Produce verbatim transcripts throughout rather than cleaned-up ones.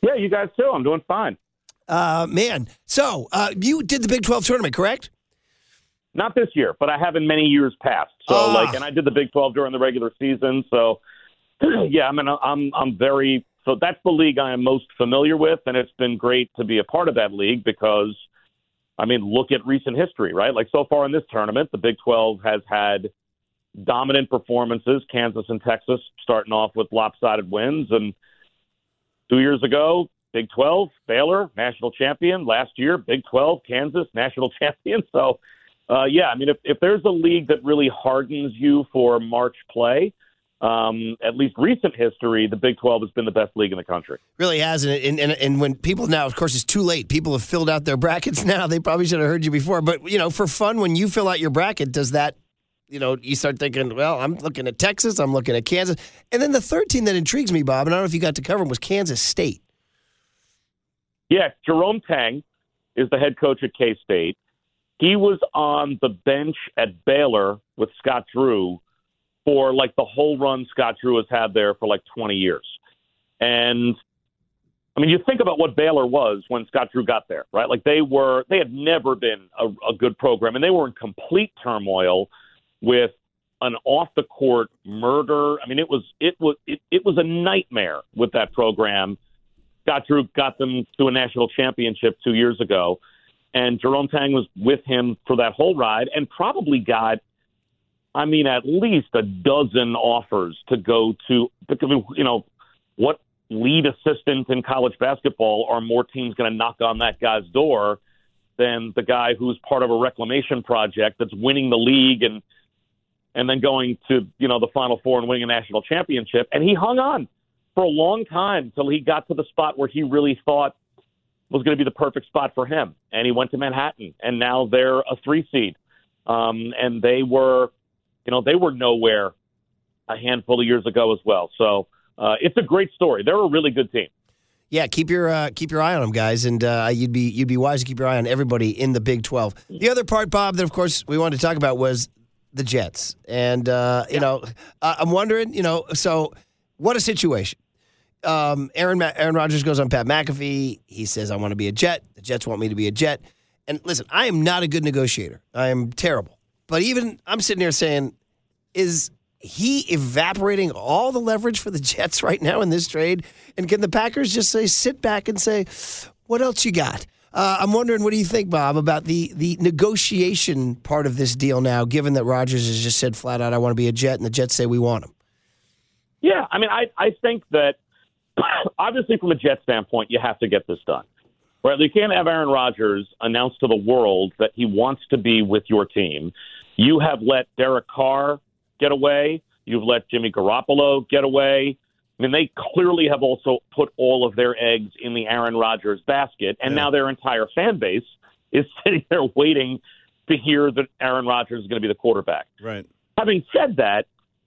Yeah, you guys too. I'm doing fine. Uh, man, so uh, you did the Big twelve tournament, correct? Not this year, but I have in many years past. So, Ah. like, and I did the Big twelve during the regular season. So, yeah, I mean, I'm I'm very so that's the league I am most familiar with, and it's been great to be a part of that league because, I mean, look at recent history, right? Like so far in this tournament, the Big twelve has had dominant performances. Kansas and Texas starting off with lopsided wins, and two years ago, Big twelve, Baylor, national champion. Last year, Big twelve, Kansas, national champion. So, uh, yeah, I mean, if, if there's a league that really hardens you for March play, um, at least recent history, the Big twelve has been the best league in the country. Really has. And, and, and, and when people now, of course, it's too late. People have filled out their brackets now. They probably should have heard you before. But, you know, for fun, when you fill out your bracket, does that, you know, you start thinking, well, I'm looking at Texas, I'm looking at Kansas. And then the third team that intrigues me, Bob, and I don't know if you got to cover them, was Kansas State. Yeah, Jerome Tang is the head coach at K-State. He was on the bench at Baylor with Scott Drew for like the whole run Scott Drew has had there for like twenty years. And I mean, you think about what Baylor was when Scott Drew got there, right? Like they were, they had never been a, a good program, and they were in complete turmoil with an off the court murder. I mean, it was, it was, it, it was a nightmare with that program. Scott Drew got them to a national championship two years ago. And Jerome Tang was with him for that whole ride and probably got, I mean, at least a dozen offers to go to, because, you know, what lead assistant in college basketball are more teams going to knock on that guy's door than the guy who's part of a reclamation project that's winning the league and, and then going to, you know, the Final Four and winning a national championship. And he hung on for a long time till he got to the spot where he really thought was going to be the perfect spot for him. And he went to Manhattan, and now they're a three seed. Um, and they were, you know, they were nowhere a handful of years ago as well. So uh, it's a great story. They're a really good team. Yeah, keep your uh, keep your eye on them, guys, and uh, you'd be you'd be wise to keep your eye on everybody in the Big twelve. The other part, Bob, that of course we wanted to talk about was the Jets, and uh, you yeah. know, uh, I'm wondering, you know, so what a situation. Um, Aaron Aaron Rodgers goes on Pat McAfee. He says, I want to be a Jet. The Jets want me to be a Jet. And listen, I am not a good negotiator. I am terrible. But even I'm sitting here saying, is he evaporating all the leverage for the Jets right now in this trade? And can the Packers just say, sit back and say, what else you got? Uh, I'm wondering, what do you think, Bob, about the, the negotiation part of this deal now, given that Rodgers has just said flat out, I want to be a Jet, and the Jets say we want him? Yeah, I mean, I, I think that obviously, from a Jet standpoint, you have to get this done. Right? You can't have Aaron Rodgers announce to the world that he wants to be with your team. You have let Derek Carr get away. You've let Jimmy Garoppolo get away. I mean, they clearly have also put all of their eggs in the Aaron Rodgers basket, and yeah. now their entire fan base is sitting there waiting to hear that Aaron Rodgers is going to be the quarterback. Right. Having said that,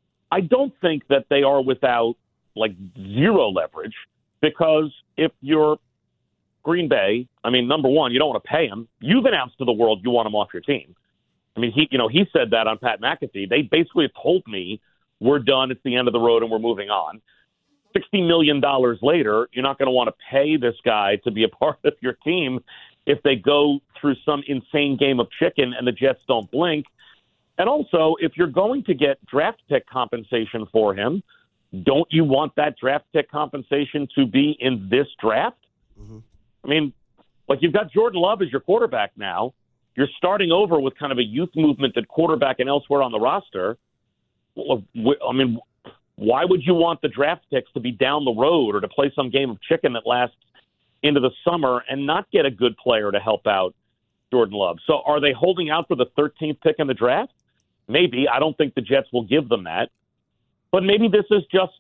I don't think that they are without like zero leverage, because if you're Green Bay, I mean, number one, you don't want to pay him. You've announced to the world you want him off your team. I mean, he, you know, he said that on Pat McAfee. They basically told me we're done. It's the end of the road and we're moving on. sixty million dollars later, you're not going to want to pay this guy to be a part of your team if they go through some insane game of chicken and the Jets don't blink. And also, if you're going to get draft pick compensation for him, don't you want that draft pick compensation to be in this draft? Mm-hmm. I mean, like, you've got Jordan Love as your quarterback now. You're starting over with kind of a youth movement at quarterback and elsewhere on the roster. Well, I mean, why would you want the draft picks to be down the road or to play some game of chicken that lasts into the summer and not get a good player to help out Jordan Love? So are they holding out for the thirteenth pick in the draft? Maybe. I don't think the Jets will give them that. But maybe this is just,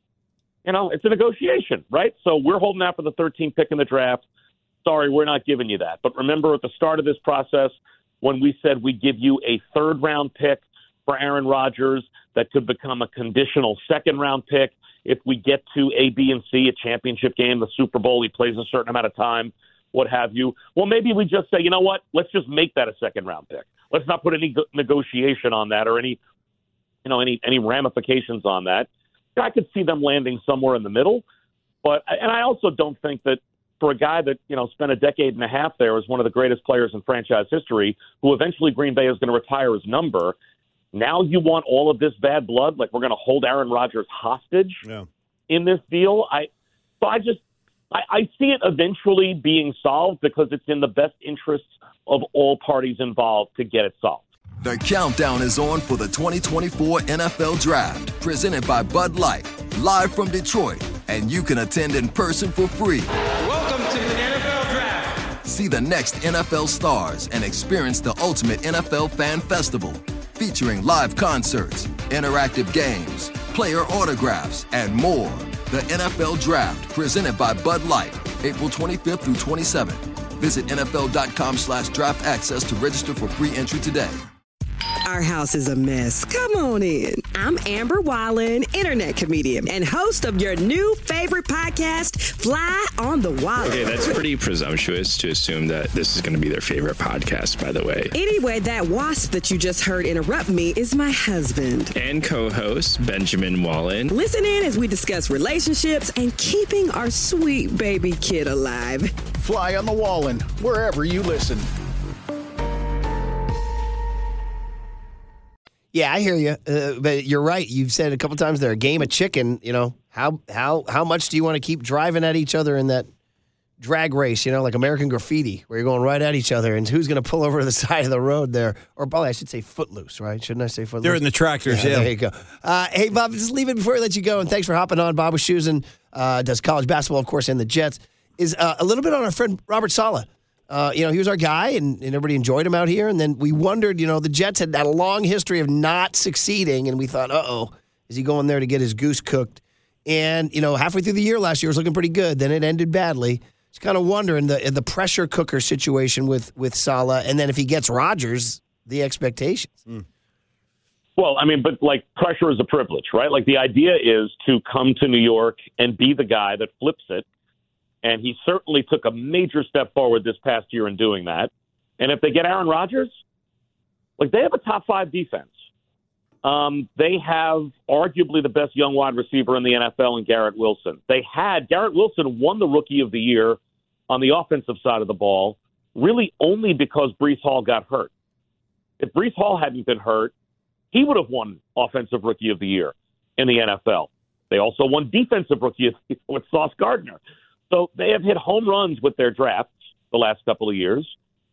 you know, it's a negotiation, right? So we're holding out for the thirteenth pick in the draft. Sorry, we're not giving you that. But remember at the start of this process when we said we'd give you a third-round pick for Aaron Rodgers that could become a conditional second-round pick if we get to A, B, and C, a championship game, the Super Bowl, he plays a certain amount of time, what have you. Well, maybe we just say, you know what, let's just make that a second-round pick. Let's not put any go- negotiation on that or any, you know, any any ramifications on that. I could see them landing somewhere in the middle. But and I also don't think that for a guy that, you know, spent a decade and a half there as one of the greatest players in franchise history, who eventually Green Bay is going to retire his number, now you want all of this bad blood? Like, we're going to hold Aaron Rodgers hostage yeah. in this deal? I so I just I, I see it eventually being solved because it's in the best interests of all parties involved to get it solved. The countdown is on for the twenty twenty-four N F L Draft, presented by Bud Light, live from Detroit, and you can attend in person for free. Welcome to the N F L Draft. See the next N F L stars and experience the ultimate N F L fan festival, featuring live concerts, interactive games, player autographs, and more. The N F L Draft, presented by Bud Light, April twenty-fifth through twenty-seventh. Visit N F L dot com slash draft access to register for free entry today. Our house is a mess. Come on in. I'm Amber Wallen, internet comedian and host of your new favorite podcast, Fly on the Wallen. Okay, that's pretty presumptuous to assume that this is going to be their favorite podcast, by the way. Anyway, that wasp that you just heard interrupt me is my husband. And co-host, Benjamin Wallen. Listen in as we discuss relationships and keeping our sweet baby kid alive. Fly on the Wallen, wherever you listen. Yeah, I hear you, uh, but you're right. You've said a couple times they're a game of chicken. You know, how how how much do you want to keep driving at each other in that drag race? You know, like American Graffiti, where you're going right at each other, and who's going to pull over to the side of the road there? Or probably I should say Footloose, right? Shouldn't I say Footloose? They're in the tractors, yeah. yeah. There you go. Uh, hey, Bob, just leave it before we let you go, and thanks for hopping on. Bob Wischusen uh, does college basketball, of course, and the Jets. Is uh, a little bit on our friend Robert Saleh. Uh, you know, he was our guy, and, and everybody enjoyed him out here. And then we wondered, you know, the Jets had had a long history of not succeeding, and we thought, uh-oh, is he going there to get his goose cooked? And, you know, halfway through the year last year, it was looking pretty good. Then it ended badly. Just kind of wondering the the pressure cooker situation with, with Saleh, and then if he gets Rodgers, the expectations. Mm. Well, I mean, but, like, pressure is a privilege, right? Like, the idea is to come to New York and be the guy that flips it. And he certainly took a major step forward this past year in doing that. And if they get Aaron Rodgers, like, they have a top five defense. Um, they have arguably the best young wide receiver in the N F L in Garrett Wilson. They had Garrett Wilson won the Rookie of the Year on the offensive side of the ball, really only because Breece Hall got hurt. If Breece Hall hadn't been hurt, he would have won Offensive Rookie of the Year in the N F L. They also won Defensive Rookie of the Year with Sauce Gardner. So they have hit home runs with their drafts the last couple of years.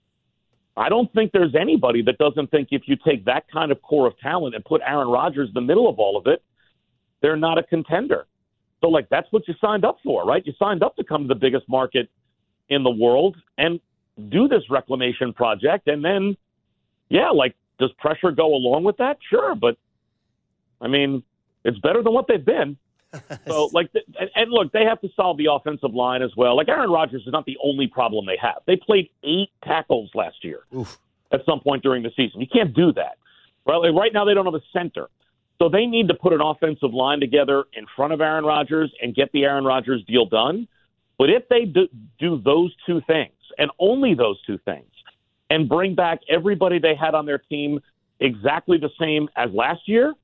I don't think there's anybody that doesn't think if you take that kind of core of talent and put Aaron Rodgers in the middle of all of it, they're not a contender. So, like, that's what you signed up for, right? You signed up to come to the biggest market in the world and do this reclamation project. And then, yeah, like, does pressure go along with that? Sure. But, I mean, it's better than what they've been. So, like, and, and look, they have to solve the offensive line as well. Like, Aaron Rodgers is not the only problem they have. They played eight tackles last year Oof. at some point during the season. You can't do that. Right? Like, right now, they don't have a center. So they need to put an offensive line together in front of Aaron Rodgers and get the Aaron Rodgers deal done. But if they do, do those two things, and only those two things, and bring back everybody they had on their team exactly the same as last year,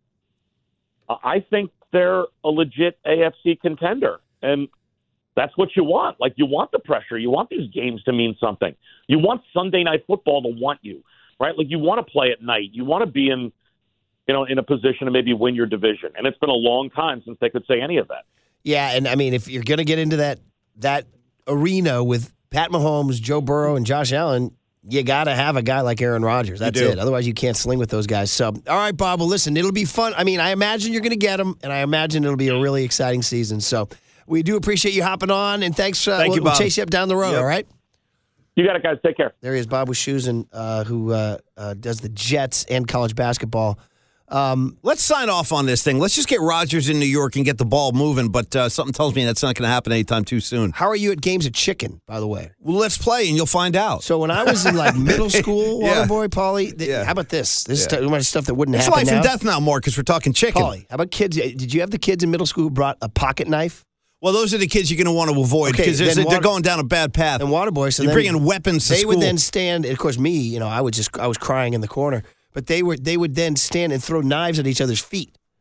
I think they're a legit A F C contender. And that's what you want. Like, you want the pressure. You want these games to mean something. You want Sunday Night Football to want you, right? Like, you want to play at night. You want to be in, you know, in a position to maybe win your division. And it's been a long time since they could say any of that. Yeah, and I mean, if you're going to get into that that arena with Pat Mahomes, Joe Burrow, and Josh Allen, you got to have a guy like Aaron Rodgers. That's it. Otherwise, you can't sling with those guys. So, all right, Bob, well, listen, it'll be fun. I mean, I imagine you're going to get him, and I imagine it'll be a really exciting season. So we do appreciate you hopping on, and thanks. Uh, Thank we'll, you, Bob. We'll chase you up down the road, Yep. all right? You got it, guys. Take care. There he is, Bob Wischusen, uh, who uh, uh, does the Jets and college basketball. Um, let's sign off on this thing. Let's just get Rodgers in New York and get the ball moving, but uh, something tells me that's not going to happen anytime too soon. How are you at games of chicken, by the way? Well, let's play, and you'll find out. So when I was in, like, middle school, Yeah. Waterboy, Paulie, th- Yeah. how about this? This Yeah. is stu- stuff that wouldn't It's happen life now. and death now, more, because we're talking chicken. Paulie, how about kids? Did you have the kids in middle school who brought a pocket knife? Well, those are the kids you're going to want to avoid Okay, because then they're water- going down a bad path. And Waterboy, so You're then bringing weapons to they school. would then stand. And of course, me, you know, I would just, I was crying in the corner. But they were, they would then stand and throw knives at each other's feet.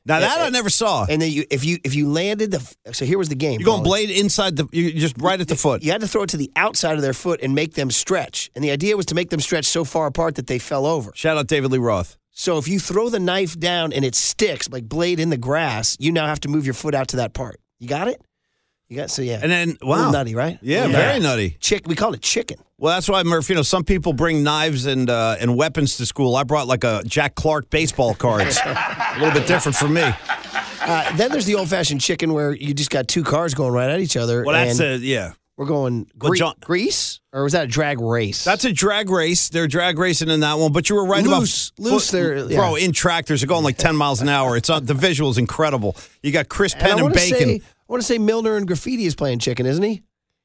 Now that And- I never saw. And then you, if you if you landed the, so here was the game. You're going Paulie. blade inside the, you just right at the foot. You had to throw it to the outside of their foot and make them stretch. And the idea was to make them stretch so far apart that they fell over. Shout out David Lee Roth. So if you throw the knife down and it sticks, like blade in the grass, you now have to move your foot out to that part. You got it? You got so yeah. And then A little wow, nutty, right? Yeah, very nutty. Chick, we call it chicken. Well, that's why, Murph, you know, some people bring knives and uh, and weapons to school. I brought like a Jack Clark baseball cards. A little bit different from me. Uh, then there's the old-fashioned chicken where you just got two cars going right at each other. Well, that's and a, yeah. We're going Well, gre- John- grease, or was that a drag race? That's a drag race. They're drag racing in that one, but you were right Loose- about loose there, yeah. Bro, in tractors, they're going like ten miles an hour. It's uh, the visual is incredible. You got Chris And Penn I and, wanna Bacon. Say, I want to say Milner and Graffiti is playing chicken, isn't he?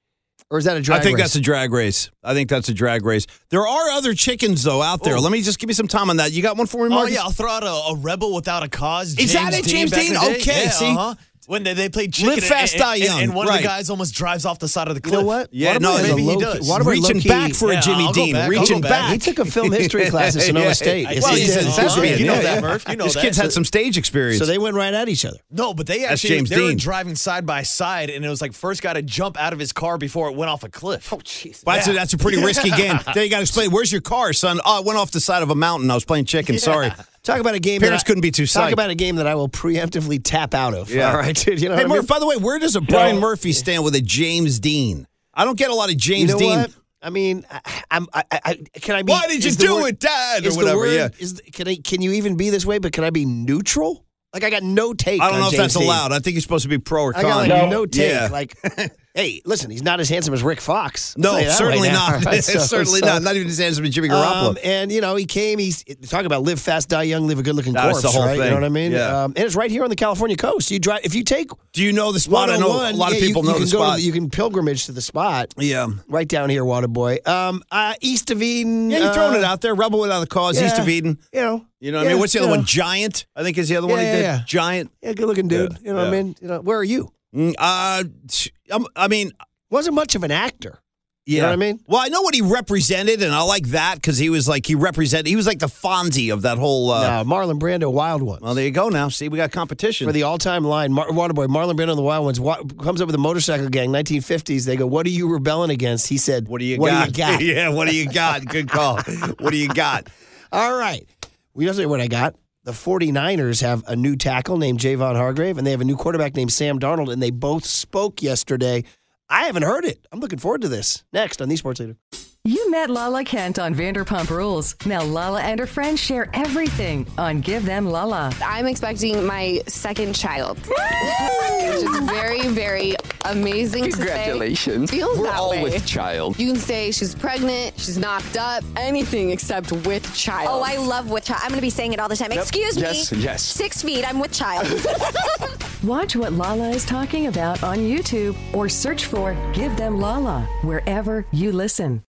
Or is that a drag I think race? that's a drag race. I think that's a drag race. There are other chickens though out there. Oh. Let me just give me some time on that. You got one for me, Oh, Marcus? yeah, I'll throw out a, a Rebel Without a Cause. Is that it, James back in Dean? the day. Okay, Yeah, see? uh-huh. When they, they played chicken. Live fast, and, die and, young. And one Right. of the guys almost drives off the side of the You cliff. know what? Yeah, Waterboy no, is a maybe he low- does. Waterboy Reaching low-key- back for Yeah, a Jimmy I'll go Dean. back, I'll Reaching go back. back. He took a film history class at Sonoma Yeah. State. Well, Yes, he he's did. a Uh-huh. thespian. You know Yeah, that, yeah. Murph. You know This that. kid's had some stage experience. So they went right at each other. No, but they That's actually James they were Dean. driving side by side, and it was like first guy to jump out of his car before it went off a cliff. Oh, jeez. Well, that's, a, Yeah. that's a pretty risky game. Then you got to explain, where's your car, son? Oh, it went off the side of a mountain. I was playing chicken. Sorry. Talk about a game. Parents that I, couldn't be too Talk psyched. about a game that I will preemptively tap out of. Yeah. All right, dude. You know Hey, what I Murph, mean? by the way, where does a Brian Murphy stand with a James Dean? I don't get a lot of James You know Dean. what? I mean, I, I'm. I, I, can I be? Why did you is the do word- it, Dad? Or is the whatever, word- yeah. Is the- can I? Can you even be this way? But can I be neutral? Like I got no take. I don't on know if James that's Dean. allowed. I think you're supposed to be pro or I con. got like no, take. Yeah. Like, hey, listen, he's not as handsome as Rick Fox. I'll No, tell you that certainly right now. not. Right, so- certainly so- not. Not even as handsome as Jimmy Garoppolo. Um, and you know, he came. He's talking about live fast, die young, live a good looking That's corpse. the whole right? You thing. know what I mean? Yeah. Um, and it's right here on the California coast. You drive if you take do you know the spot? I know a one oh one, lot of yeah, people you, know you the can go to spot. the- you can pilgrimage to the spot. yeah. Right down here, Waterboy. Um, uh, East of Eden. Yeah, you're throwing uh, it out there. Rebel without a cause, yeah, East of Eden. You know. You know what I yeah, mean? What's the other you one? know. Giant, I think is the other one Yeah, he yeah, did. yeah. Giant. Yeah, good looking dude. Yeah, You know what I yeah. mean? You know, where are you? Mm, Uh, I'm- I mean, Wasn't much of an actor. yeah. You know what I mean? Well, I know what he represented, and I like that because he was like he represented. He was like the Fonzie of that whole. Uh, no, Marlon Brando, Wild Ones. Well, there you go. Now, see, we got competition. For the all-time line, Mar- Waterboy, Marlon Brando and the Wild Ones wa- comes up with a motorcycle gang, nineteen fifties. They go, "What are you rebelling against?" He said, what do you what got? Do you got? yeah, what do you got? Good call. What do you got? All right. We don't say what I got. The 49ers have a new tackle named Javon Hargrave, and they have a new quarterback named Sam Darnold, and they both spoke yesterday. I haven't heard it. I'm looking forward to this. Next on The Sports Leader. You met Lala Kent on Vanderpump Rules. Now Lala and her friends share everything on Give Them Lala. I'm expecting my second child, which is very, very amazing to say. Congratulations. Feels We're that all way. with child. You can say she's pregnant, she's knocked up, anything except with child. Oh, I love with child. I'm going to be saying it all the time. Excuse Yes, me. yes. Six feet. I'm with child. Watch what Lala is talking about on YouTube or search for Give Them Lala wherever you listen.